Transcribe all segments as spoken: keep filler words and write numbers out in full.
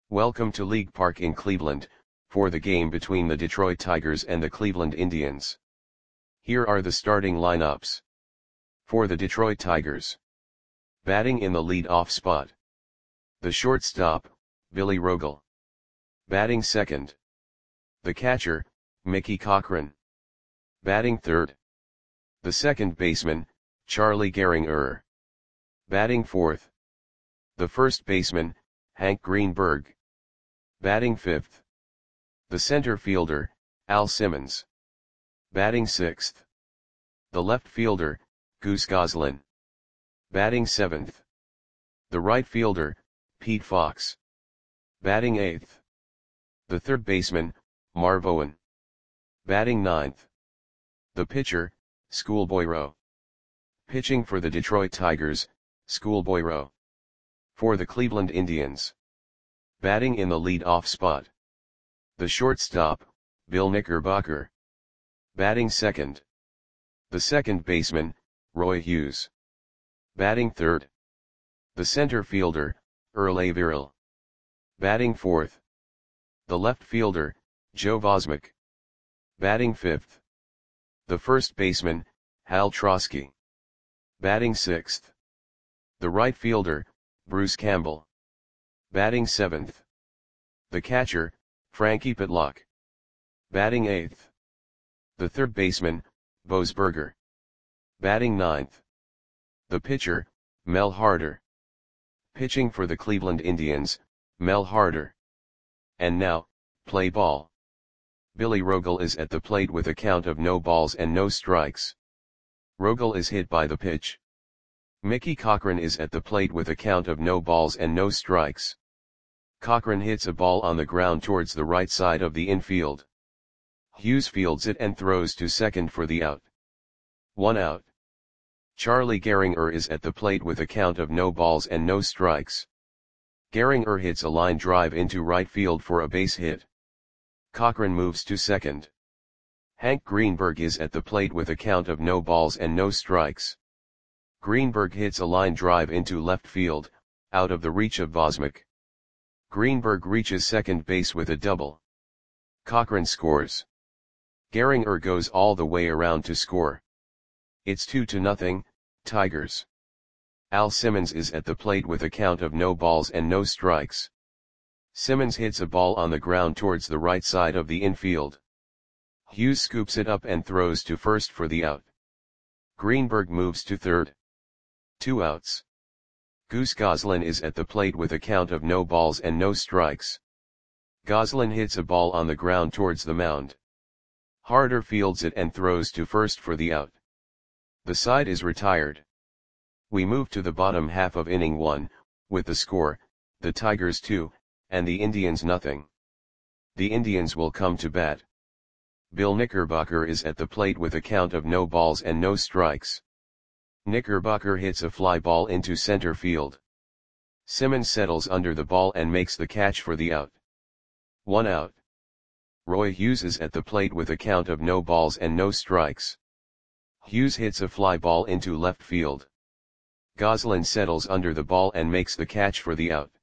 Welcome to League Park in Cleveland, for the game between the Detroit Tigers and the Cleveland Indians. Here are the starting lineups. For the Detroit Tigers. Batting in the lead-off spot. The shortstop, Billy Rogel. Batting second. The catcher, Mickey Cochrane. Batting third. The second baseman, Charlie Gehringer. Batting fourth. The first baseman, Hank Greenberg. Batting fifth. The center fielder, Al Simmons. Batting sixth. The left fielder, Goose Goslin. Batting seventh. The right fielder, Pete Fox. Batting eighth. The third baseman, Marv Owen. Batting ninth. The pitcher, Schoolboy Rowe. Pitching for the Detroit Tigers, Schoolboy Rowe. For the Cleveland Indians. Batting in the lead-off spot. The shortstop, Bill Knickerbocker. Batting second. The second baseman, Roy Hughes. Batting third. The center fielder, Earl Averill. Batting fourth. The left fielder, Joe Vosmick. Batting fifth. The first baseman, Hal Trosky. Batting sixth. The right fielder, Bruce Campbell. Batting seventh. The catcher, Frankie Pitlock. Batting eighth. The third baseman, Bose Berger. Batting ninth. The pitcher, Mel Harder. Pitching for the Cleveland Indians, Mel Harder. And now, play ball. Billy Rogel is at the plate with a count of no balls and no strikes. Rogel is hit by the pitch. Mickey Cochrane is at the plate with a count of no balls and no strikes. Cochrane hits a ball on the ground towards the right side of the infield. Hughes fields it and throws to second for the out. One out. Charlie Gehringer is at the plate with a count of no balls and no strikes. Gehringer hits a line drive into right field for a base hit. Cochrane moves to second. Hank Greenberg is at the plate with a count of no balls and no strikes. Greenberg hits a line drive into left field, out of the reach of Vosmick. Greenberg reaches second base with a double. Cochrane scores. Gehringer goes all the way around to score. It's two to nothing, Tigers. Al Simmons is at the plate with a count of no balls and no strikes. Simmons hits a ball on the ground towards the right side of the infield. Hughes scoops it up and throws to first for the out. Greenberg moves to third. Two outs. Goose Goslin is at the plate with a count of no balls and no strikes. Goslin hits a ball on the ground towards the mound. Harder fields it and throws to first for the out. The side is retired. We move to the bottom half of inning one, with the score, the Tigers two, and the Indians nothing. The Indians will come to bat. Bill Knickerbocker is at the plate with a count of no balls and no strikes. Knickerbocker hits a fly ball into center field. Simmons settles under the ball and makes the catch for the out. One out. Roy Hughes is at the plate with a count of no balls and no strikes. Hughes hits a fly ball into left field. Goslin settles under the ball and makes the catch for the out.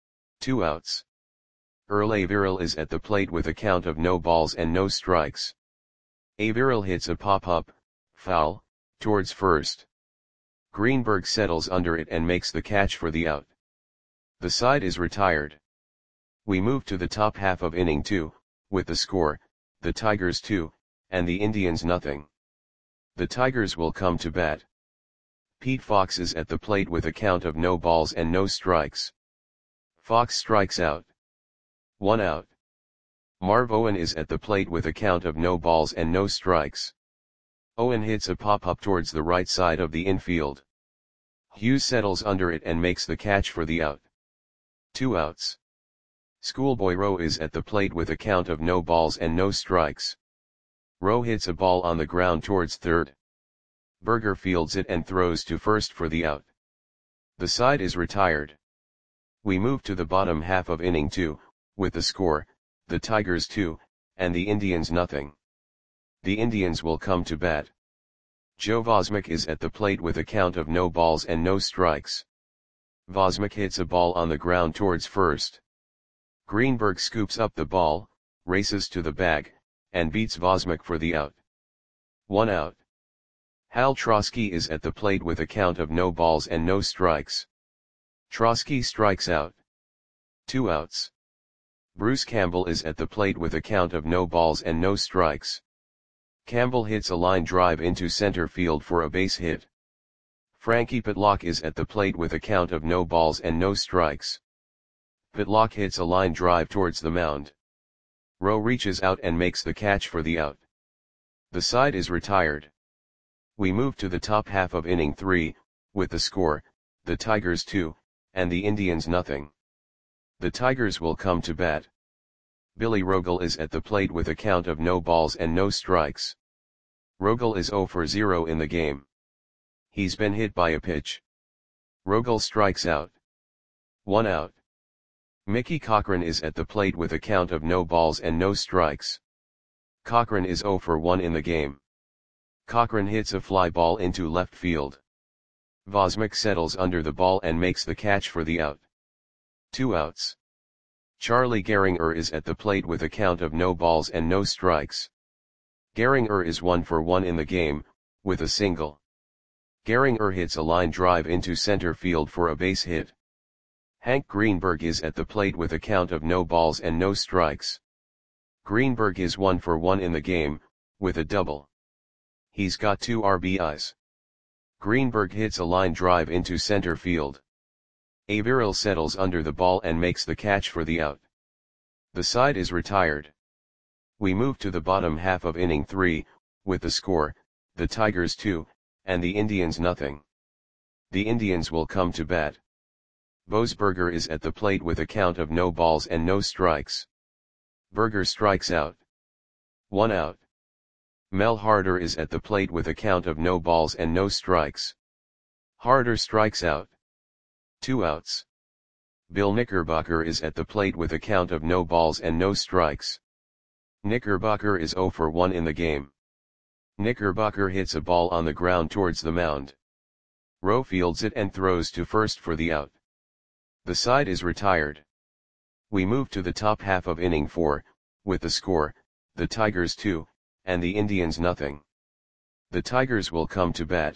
Two outs. Earl Averill is at the plate with a count of no balls and no strikes. Averill hits a pop-up, foul, towards first. Greenberg settles under it and makes the catch for the out. The side is retired. We move to the top half of inning two, with the score, the Tigers two, and the Indians nothing. The Tigers will come to bat. Pete Fox is at the plate with a count of no balls and no strikes. Fox strikes out. One out. Marv Owen is at the plate with a count of no balls and no strikes. Owen hits a pop-up towards the right side of the infield. Hughes settles under it and makes the catch for the out. Two outs. Schoolboy Rowe is at the plate with a count of no balls and no strikes. Rowe hits a ball on the ground towards third. Berger fields it and throws to first for the out. The side is retired. We move to the bottom half of inning two, with the score, the Tigers two, and the Indians nothing. The Indians will come to bat. Joe Vosmick is at the plate with a count of no balls and no strikes. Vosmick hits a ball on the ground towards first. Greenberg scoops up the ball, races to the bag, and beats Vosmik for the out. One out. Hal Trotsky is at the plate with a count of no balls and no strikes. Trotsky strikes out. Two outs. Bruce Campbell is at the plate with a count of no balls and no strikes. Campbell hits a line drive into center field for a base hit. Frankie Pitlock is at the plate with a count of no balls and no strikes. Pitlock hits a line drive towards the mound. Rowe reaches out and makes the catch for the out. The side is retired. We move to the top half of inning three, with the score, the Tigers two, and the Indians nothing. The Tigers will come to bat. Billy Rogel is at the plate with a count of no balls and no strikes. Rogel is zero for zero in the game. He's been hit by a pitch. Rogel strikes out. One out. Mickey Cochran is at the plate with a count of no balls and no strikes. Cochran is zero for one in the game. Cochran hits a fly ball into left field. Vosmik settles under the ball and makes the catch for the out. Two outs. Charlie Gehringer is at the plate with a count of no balls and no strikes. Gehringer is one for one in the game, with a single. Gehringer hits a line drive into center field for a base hit. Hank Greenberg is at the plate with a count of no balls and no strikes. Greenberg is one for one in the game, with a double. He's got two R B Is. Greenberg hits a line drive into center field. Averill settles under the ball and makes the catch for the out. The side is retired. We move to the bottom half of inning three, with the score, the Tigers two, and the Indians nothing. The Indians will come to bat. Boasberger is at the plate with a count of no balls and no strikes. Berger strikes out. One out. Mel Harder is at the plate with a count of no balls and no strikes. Harder strikes out. Two outs. Bill Knickerbocker is at the plate with a count of no balls and no strikes. Knickerbocker is zero for one in the game. Knickerbocker hits a ball on the ground towards the mound. Rowe fields it and throws to first for the out. The side is retired. We move to the top half of inning four, with the score, the Tigers two, and the Indians nothing. The Tigers will come to bat.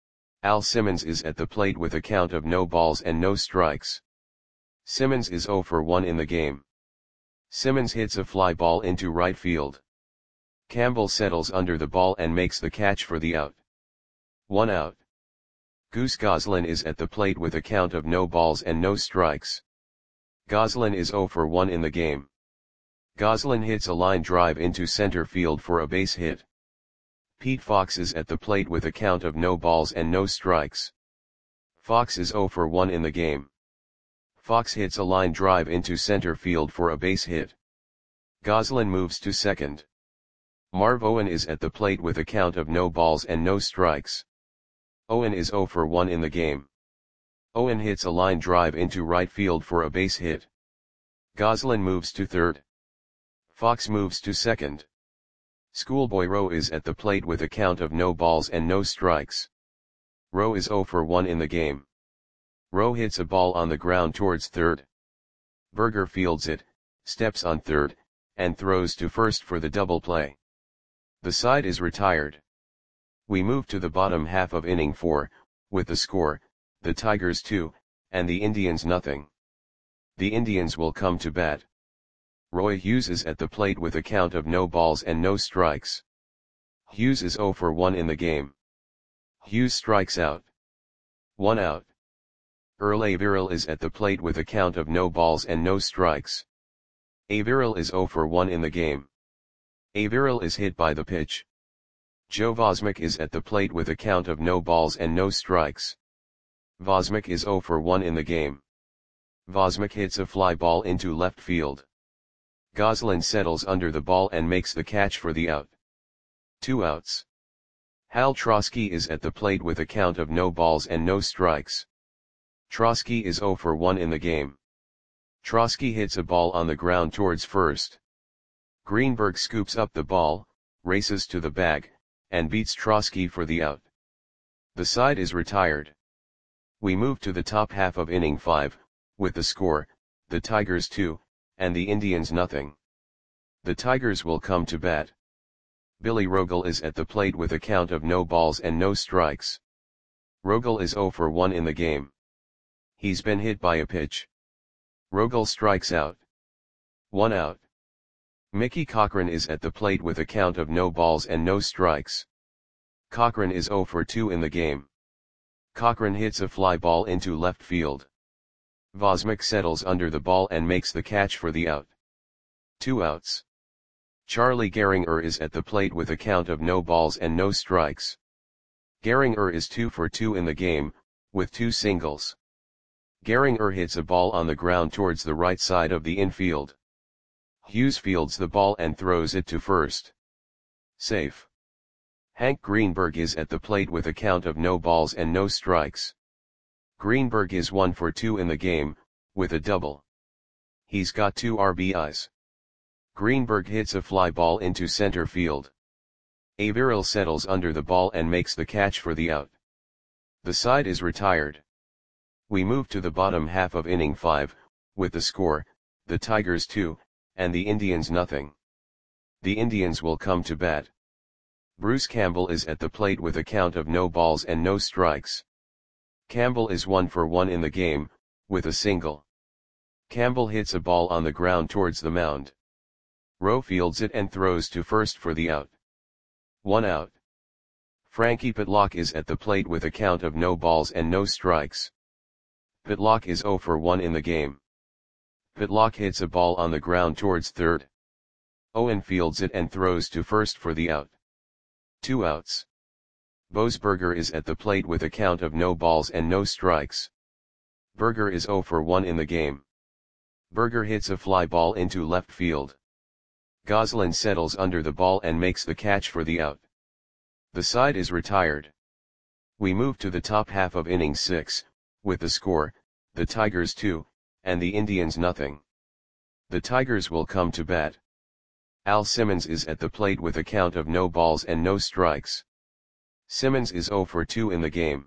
Al Simmons is at the plate with a count of no balls and no strikes. Simmons is zero for one in the game. Simmons hits a fly ball into right field. Campbell settles under the ball and makes the catch for the out. One out. Goose Goslin is at the plate with a count of no balls and no strikes. Goslin is zero for one in the game. Goslin hits a line drive into center field for a base hit. Pete Fox is at the plate with a count of no balls and no strikes. Fox is zero for one in the game. Fox hits a line drive into center field for a base hit. Goslin moves to second. Marv Owen is at the plate with a count of no balls and no strikes. Owen is zero for one in the game. Owen hits a line drive into right field for a base hit. Goslin moves to third. Fox moves to second. Schoolboy Rowe is at the plate with a count of no balls and no strikes. Rowe is zero for one in the game. Rowe hits a ball on the ground towards third. Berger fields it, steps on third, and throws to first for the double play. The side is retired. We move to the bottom half of inning four, with the score, the Tigers two, and the Indians nothing. The Indians will come to bat. Roy Hughes is at the plate with a count of no balls and no strikes. Hughes is zero for one in the game. Hughes strikes out. One out. Earl Averill is at the plate with a count of no balls and no strikes. Averill is zero for one in the game. Averill is hit by the pitch. Joe Vosmik is at the plate with a count of no balls and no strikes. Vosmik is zero for one in the game. Vosmik hits a fly ball into left field. Goslin settles under the ball and makes the catch for the out. Two outs. Hal Trotsky is at the plate with a count of no balls and no strikes. Trotsky is zero for one in the game. Trotsky hits a ball on the ground towards first. Greenberg scoops up the ball, races to the bag, and beats Trotsky for the out. The side is retired. We move to the top half of inning five, with the score, the Tigers two, and the Indians nothing. The Tigers will come to bat. Billy Rogel is at the plate with a count of no balls and no strikes. Rogel is zero for one in the game. He's been hit by a pitch. Rogel strikes out. One out. Mickey Cochrane is at the plate with a count of no balls and no strikes. Cochrane is zero for two in the game. Cochrane hits a fly ball into left field. Vosmick settles under the ball and makes the catch for the out. Two outs. Charlie Gehringer is at the plate with a count of no balls and no strikes. Gehringer is two for two in the game, with two singles. Gehringer hits a ball on the ground towards the right side of the infield. Hughes fields the ball and throws it to first. Safe. Hank Greenberg is at the plate with a count of no balls and no strikes. Greenberg is one for two in the game, with a double. He's got two R B Is. Greenberg hits a fly ball into center field. Averill settles under the ball and makes the catch for the out. The side is retired. We move to the bottom half of inning five, with the score, the Tigers two, and the Indians nothing. The Indians will come to bat. Bruce Campbell is at the plate with a count of no balls and no strikes. Campbell is one for one in the game, with a single. Campbell hits a ball on the ground towards the mound. Rowe fields it and throws to first for the out. One out. Frankie Pitlock is at the plate with a count of no balls and no strikes. Pitlock is zero for one in the game. Pitlock hits a ball on the ground towards third. Owen fields it and throws to first for the out. Two outs. Boasberger is at the plate with a count of no balls and no strikes. Berger is zero for one in the game. Berger hits a fly ball into left field. Goslin settles under the ball and makes the catch for the out. The side is retired. We move to the top half of inning six, with the score, the Tigers two, and the Indians nothing. The Tigers will come to bat. Al Simmons is at the plate with a count of no balls and no strikes. Simmons is zero for two in the game.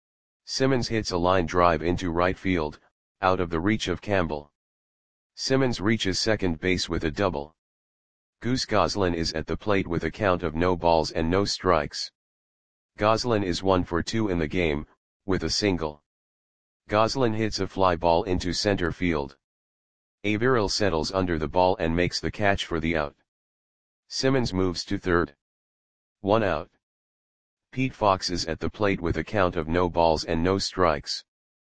Simmons hits a line drive into right field, out of the reach of Campbell. Simmons reaches second base with a double. Goose Goslin is at the plate with a count of no balls and no strikes. Goslin is one for two in the game, with a single. Goslin hits a fly ball into center field. Averill settles under the ball and makes the catch for the out. Simmons moves to third. One out. Pete Fox is at the plate with a count of no balls and no strikes.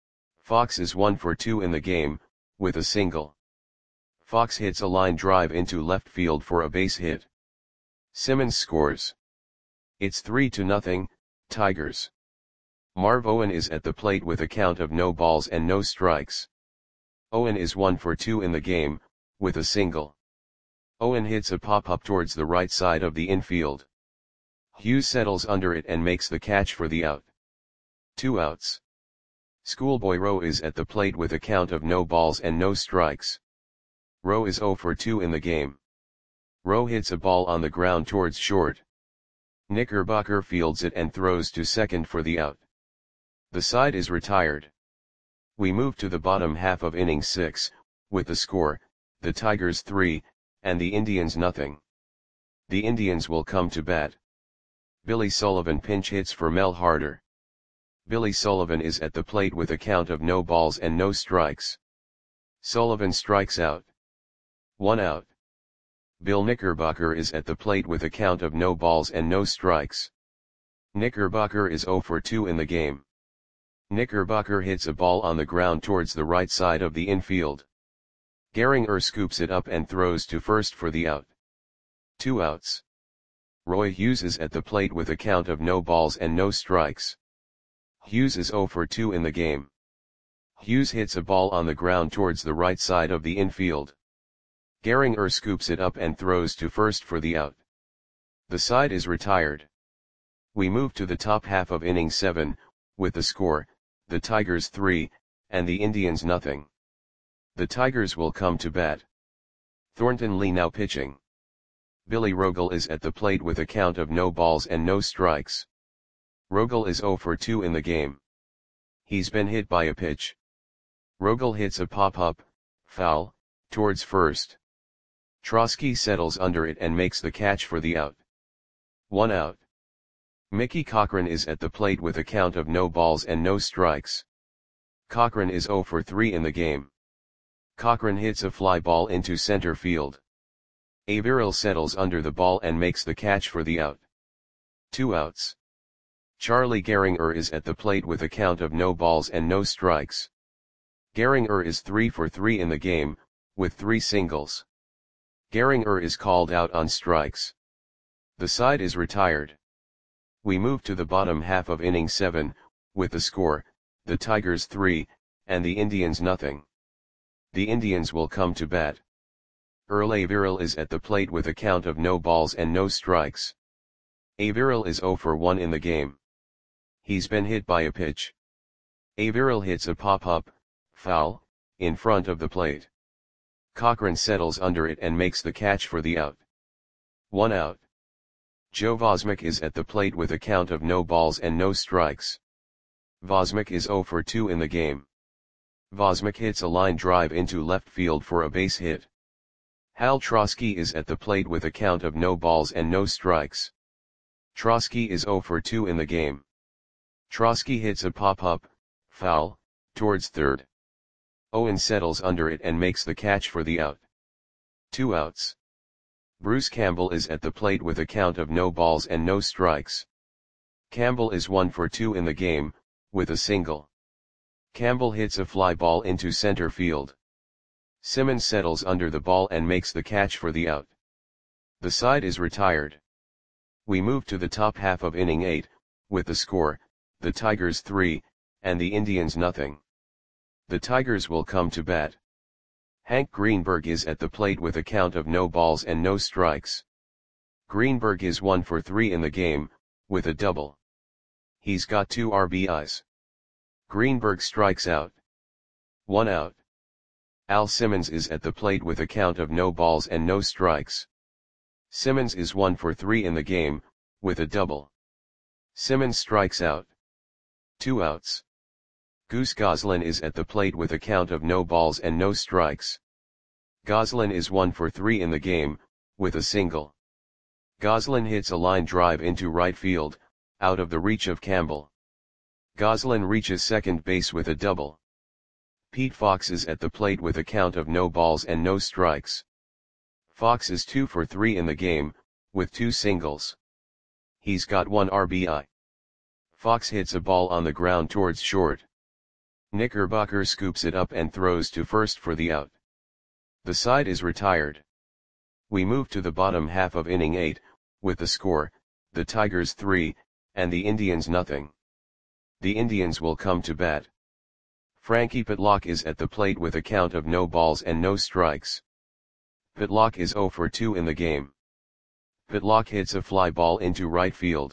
Fox is one for two in the game, with a single. Fox hits a line drive into left field for a base hit. Simmons scores. It's three to nothing, Tigers. Marv Owen is at the plate with a count of no balls and no strikes. Owen is one for two in the game, with a single. Owen hits a pop-up towards the right side of the infield. Hughes settles under it and makes the catch for the out. Two outs. Schoolboy Rowe is at the plate with a count of no balls and no strikes. Rowe is zero for two in the game. Rowe hits a ball on the ground towards short. Knickerbocker fields it and throws to second for the out. The side is retired. We move to the bottom half of inning six, with the score, the Tigers three, and the Indians nothing. The Indians will come to bat. Billy Sullivan pinch hits for Mel Harder. Billy Sullivan is at the plate with a count of no balls and no strikes. Sullivan strikes out. One out. Bill Knickerbocker is at the plate with a count of no balls and no strikes. Knickerbocker is zero for two in the game. Knickerbocker hits a ball on the ground towards the right side of the infield. Gehringer scoops it up and throws to first for the out. Two outs. Roy Hughes is at the plate with a count of no balls and no strikes. Hughes is zero for two in the game. Hughes hits a ball on the ground towards the right side of the infield. Gehringer scoops it up and throws to first for the out. The side is retired. We move to the top half of inning seven, with the score, the Tigers three, and the Indians nothing. The Tigers will come to bat. Thornton Lee now pitching. Billy Rogel is at the plate with a count of no balls and no strikes. Rogel is zero for two in the game. He's been hit by a pitch. Rogel hits a pop-up, foul, towards first. Trotsky settles under it and makes the catch for the out. One out. Mickey Cochrane is at the plate with a count of no balls and no strikes. Cochrane is zero for three in the game. Cochrane hits a fly ball into center field. Averill settles under the ball and makes the catch for the out. Two outs. Charlie Gehringer is at the plate with a count of no balls and no strikes. Gehringer is three for three in the game, with three singles. Gehringer is called out on strikes. The side is retired. We move to the bottom half of inning seven, with the score, the Tigers three, and the Indians nothing. The Indians will come to bat. Earl Averill is at the plate with a count of no balls and no strikes. Averill is zero for one in the game. He's been hit by a pitch. Averill hits a pop-up, foul, in front of the plate. Cochrane settles under it and makes the catch for the out. One out. Joe Vosmick is at the plate with a count of no balls and no strikes. Vosmick is zero for two in the game. Vosmick hits a line drive into left field for a base hit. Hal Trotsky is at the plate with a count of no balls and no strikes. Trotsky is zero for two in the game. Trotsky hits a pop-up, foul, towards third. Owen settles under it and makes the catch for the out. Two outs. Bruce Campbell is at the plate with a count of no balls and no strikes. Campbell is one for two in the game, with a single. Campbell hits a fly ball into center field. Simmons settles under the ball and makes the catch for the out. The side is retired. We move to the top half of inning eight, with the score, the Tigers three, and the Indians nothing. The Tigers will come to bat. Hank Greenberg is at the plate with a count of no balls and no strikes. Greenberg is one for three in the game, with a double. He's got two R B Is. Greenberg strikes out. One out. Al Simmons is at the plate with a count of no balls and no strikes. Simmons is one for three in the game, with a double. Simmons strikes out. Two outs. Goose Goslin is at the plate with a count of no balls and no strikes. Goslin is one for three in the game, with a single. Goslin hits a line drive into right field, out of the reach of Campbell. Goslin reaches second base with a double. Pete Fox is at the plate with a count of no balls and no strikes. Fox is two for three in the game, with two singles. He's got one R B I. Fox hits a ball on the ground towards short. Knickerbocker scoops it up and throws to first for the out. The side is retired. We move to the bottom half of inning eight, with the score, the Tigers three, and the Indians nothing. The Indians will come to bat. Frankie Pitlock is at the plate with a count of no balls and no strikes. Pitlock is zero for two in the game. Pitlock hits a fly ball into right field.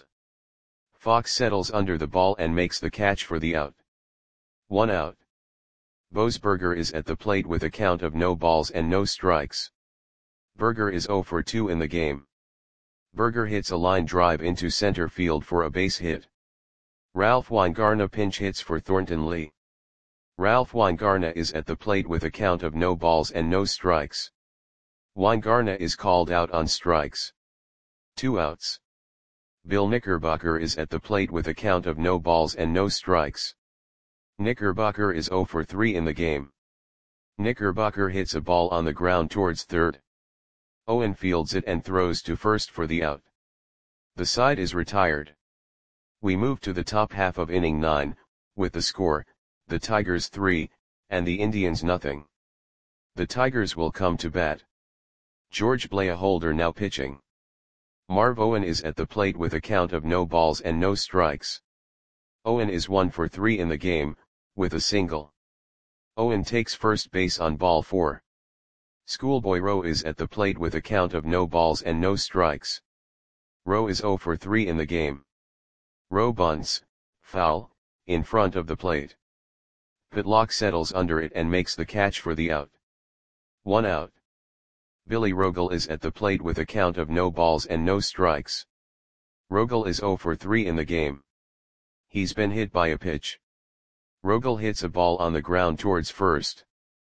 Fox settles under the ball and makes the catch for the out. One out. Boasberger is at the plate with a count of no balls and no strikes. Berger is zero for two in the game. Berger hits a line drive into center field for a base hit. Ralph Weingarna pinch hits for Thornton Lee. Ralph Weingarna is at the plate with a count of no balls and no strikes. Weingarna is called out on strikes. Two outs. Bill Knickerbocker is at the plate with a count of no balls and no strikes. Knickerbocker is zero for three in the game. Knickerbocker hits a ball on the ground towards third. Owen fields it and throws to first for the out. The side is retired. We move to the top half of inning nine, with the score, the Tigers three, and the Indians nothing. The Tigers will come to bat. George Blaholder now pitching. Marv Owen is at the plate with a count of no balls and no strikes. Owen is one for three in the game, with a single. Owen takes first base on ball four. Schoolboy Rowe is at the plate with a count of no balls and no strikes. Rowe is zero for three in the game. Rowe bunts, foul, in front of the plate. Pitlock settles under it and makes the catch for the out. One out. Billy Rogel is at the plate with a count of no balls and no strikes. Rogel is zero for three in the game. He's been hit by a pitch. Rogel hits a ball on the ground towards first.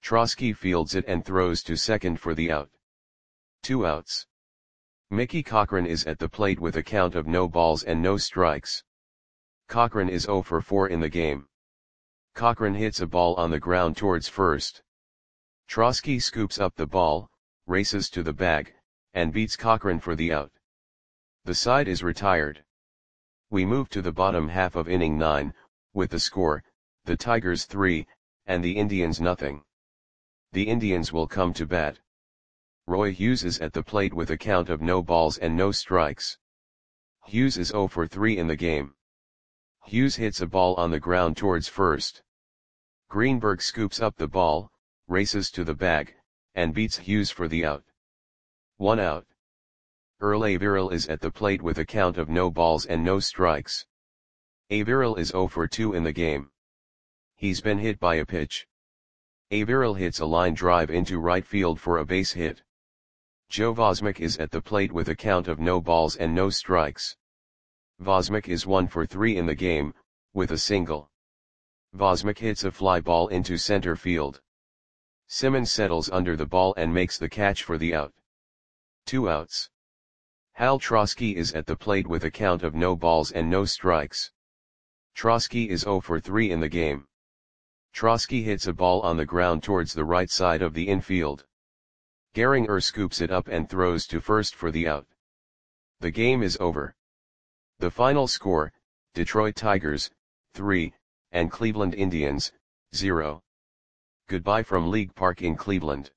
Trotsky fields it and throws to second for the out. Two outs. Mickey Cochrane is at the plate with a count of no balls and no strikes. Cochrane is zero for four in the game. Cochrane hits a ball on the ground towards first. Trotsky scoops up the ball, races to the bag, and beats Cochrane for the out. The side is retired. We move to the bottom half of inning nine, with the score, the Tigers three, and the Indians nothing. The Indians will come to bat. Roy Hughes is at the plate with a count of no balls and no strikes. Hughes is zero for three in the game. Hughes hits a ball on the ground towards first. Greenberg scoops up the ball, races to the bag, and beats Hughes for the out. One out. Earl Averill is at the plate with a count of no balls and no strikes. Averill is zero for two in the game. He's been hit by a pitch. Averill hits a line drive into right field for a base hit. Joe Vosmick is at the plate with a count of no balls and no strikes. Vosmick is one for three in the game, with a single. Vosmick hits a fly ball into center field. Simmons settles under the ball and makes the catch for the out. Two outs. Hal Trotsky is at the plate with a count of no balls and no strikes. Trotsky is zero for three in the game. Trotsky hits a ball on the ground towards the right side of the infield. Gehringer scoops it up and throws to first for the out. The game is over. The final score, Detroit Tigers, three, and Cleveland Indians, zero. Goodbye from League Park in Cleveland.